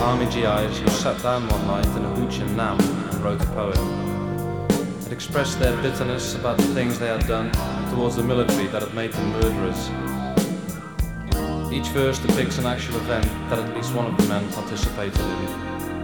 army GIs who sat down one night in a hooch in Nam and wrote a poem. It expressed their bitterness about the things they had done towards the military that had made them murderers. Each verse depicts an actual event that at least one of the men participated in.